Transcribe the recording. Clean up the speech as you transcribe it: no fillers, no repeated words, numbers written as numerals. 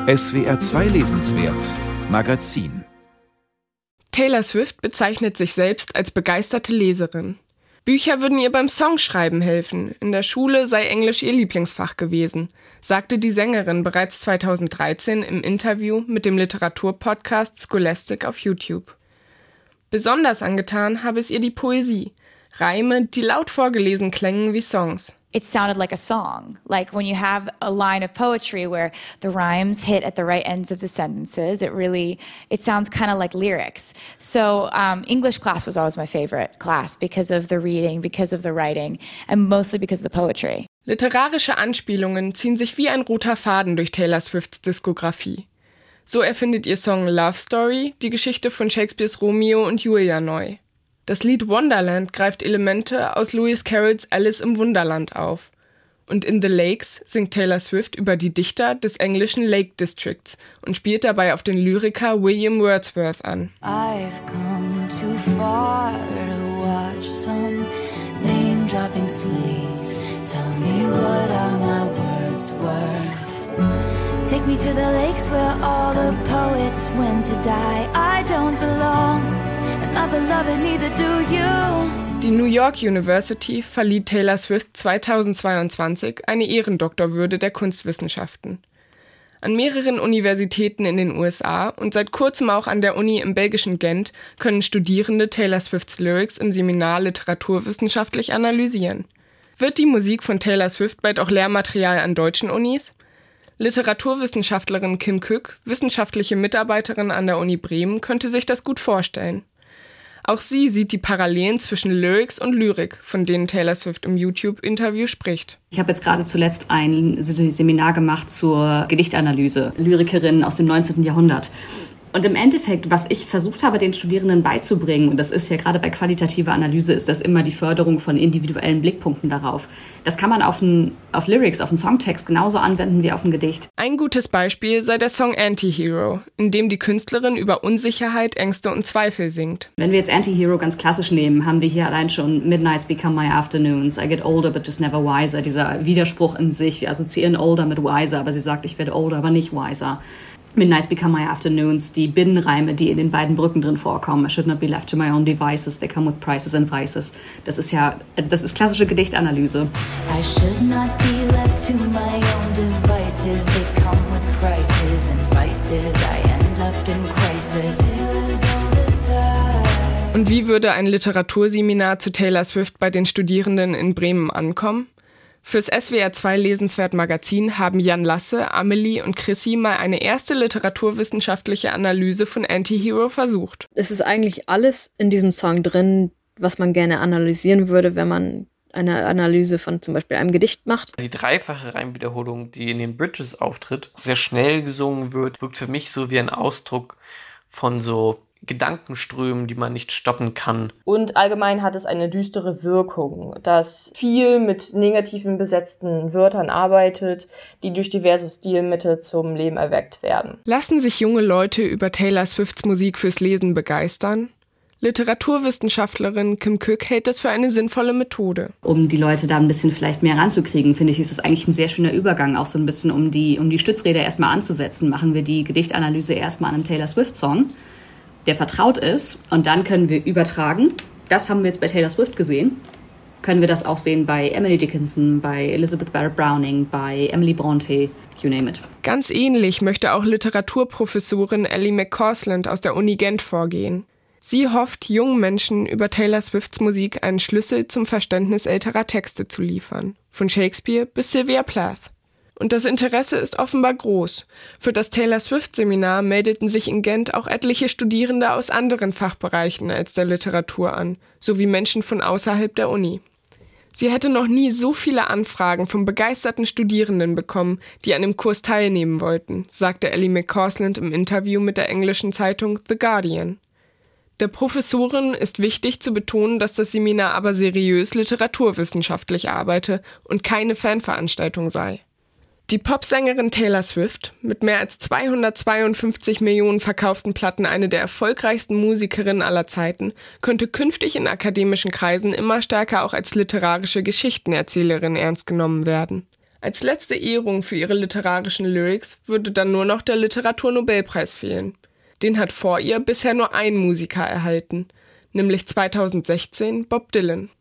SWR 2 Lesenswert Magazin. Taylor Swift bezeichnet sich selbst als begeisterte Leserin. Bücher würden ihr beim Songschreiben helfen. In der Schule sei Englisch ihr Lieblingsfach gewesen, sagte die Sängerin bereits 2013 im Interview mit dem Literaturpodcast Scholastic auf YouTube. Besonders angetan habe es ihr die Poesie. Reime, die laut vorgelesen klängen wie Songs. It sounded like a song, like when you have a line of poetry where the rhymes hit at the right ends of the sentences, it sounds kind of like lyrics. So English class was always my favorite class because of the reading, because of the writing, and mostly because of the poetry. Literarische Anspielungen ziehen sich wie ein roter Faden durch Taylor Swifts Diskografie. So erfindet ihr Song Love Story die Geschichte von Shakespeares Romeo und Julia neu. Das Lied Wonderland greift Elemente aus Lewis Carrolls Alice im Wunderland auf. Und in The Lakes singt Taylor Swift über die Dichter des englischen Lake Districts und spielt dabei auf den Lyriker William Wordsworth an. I've come too far to watch some name-dropping sleaze. Tell me what are my words worth? Take me to the lakes where all the poets went to die. I don't belong. Beloved, neither do you. Die New York University verlieh Taylor Swift 2022 eine Ehrendoktorwürde der Kunstwissenschaften. An mehreren Universitäten in den USA und seit kurzem auch an der Uni im belgischen Gent können Studierende Taylor Swifts Lyrics im Seminar literaturwissenschaftlich analysieren. Wird die Musik von Taylor Swift bald auch Lehrmaterial an deutschen Unis? Literaturwissenschaftlerin Kim Kück, wissenschaftliche Mitarbeiterin an der Uni Bremen, könnte sich das gut vorstellen. Auch sie sieht die Parallelen zwischen Lyrics und Lyrik, von denen Taylor Swift im YouTube-Interview spricht. Ich habe jetzt gerade zuletzt ein Seminar gemacht zur Gedichtanalyse, Lyrikerinnen aus dem 19. Jahrhundert. Und im Endeffekt, was ich versucht habe, den Studierenden beizubringen, und das ist ja gerade bei qualitativer Analyse, ist das immer die Förderung von individuellen Blickpunkten darauf. Das kann man auf Lyrics, auf einen Songtext genauso anwenden wie auf ein Gedicht. Ein gutes Beispiel sei der Song Anti-Hero, in dem die Künstlerin über Unsicherheit, Ängste und Zweifel singt. Wenn wir jetzt Anti-Hero ganz klassisch nehmen, haben wir hier allein schon Midnights become my afternoons, I get older but just never wiser. Dieser Widerspruch in sich, wir assoziieren older mit wiser, aber sie sagt, ich werde older, aber nicht wiser. Midnights become my afternoons, die Binnenreime, die in den beiden Brücken drin vorkommen. I should not be left to my own devices, they come with prices and vices. Das ist klassische Gedichtanalyse. I should not be left to my own devices, they come with prices and vices. I end up in crisis. Und wie würde ein Literaturseminar zu Taylor Swift bei den Studierenden in Bremen ankommen? Fürs SWR 2 Lesenswert Magazin haben Jan Lasse, Amelie und Chrissy mal eine erste literaturwissenschaftliche Analyse von Anti-Hero versucht. Es ist eigentlich alles in diesem Song drin, was man gerne analysieren würde, wenn man eine Analyse von zum Beispiel einem Gedicht macht. Die dreifache Reimwiederholung, die in den Bridges auftritt, sehr schnell gesungen wird, wirkt für mich so wie ein Ausdruck von so Gedankenströmen, die man nicht stoppen kann. Und allgemein hat es eine düstere Wirkung, das viel mit negativen besetzten Wörtern arbeitet, die durch diverse Stilmittel zum Leben erweckt werden. Lassen sich junge Leute über Taylor Swifts Musik fürs Lesen begeistern? Literaturwissenschaftlerin Kim Kück hält das für eine sinnvolle Methode. Um die Leute da ein bisschen vielleicht mehr ranzukriegen, finde ich, ist es eigentlich ein sehr schöner Übergang, auch so ein bisschen um die Stützräder erstmal anzusetzen. Machen wir die Gedichtanalyse erstmal an einem Taylor Swift-Song, der vertraut ist, und dann können wir übertragen. Das haben wir jetzt bei Taylor Swift gesehen. Können wir das auch sehen bei Emily Dickinson, bei Elizabeth Barrett Browning, bei Emily Bronte, you name it. Ganz ähnlich möchte auch Literaturprofessorin Ellie McCausland aus der Uni Gent vorgehen. Sie hofft, jungen Menschen über Taylor Swifts Musik einen Schlüssel zum Verständnis älterer Texte zu liefern. Von Shakespeare bis Sylvia Plath. Und das Interesse ist offenbar groß. Für das Taylor Swift-Seminar meldeten sich in Gent auch etliche Studierende aus anderen Fachbereichen als der Literatur an, sowie Menschen von außerhalb der Uni. Sie hätte noch nie so viele Anfragen von begeisterten Studierenden bekommen, die an dem Kurs teilnehmen wollten, sagte Ellie McCausland im Interview mit der englischen Zeitung The Guardian. Der Professorin ist wichtig zu betonen, dass das Seminar aber seriös literaturwissenschaftlich arbeite und keine Fanveranstaltung sei. Die Popsängerin Taylor Swift, mit mehr als 252 Millionen verkauften Platten eine der erfolgreichsten Musikerinnen aller Zeiten, könnte künftig in akademischen Kreisen immer stärker auch als literarische Geschichtenerzählerin ernst genommen werden. Als letzte Ehrung für ihre literarischen Lyrics würde dann nur noch der Literaturnobelpreis fehlen. Den hat vor ihr bisher nur ein Musiker erhalten, nämlich 2016 Bob Dylan.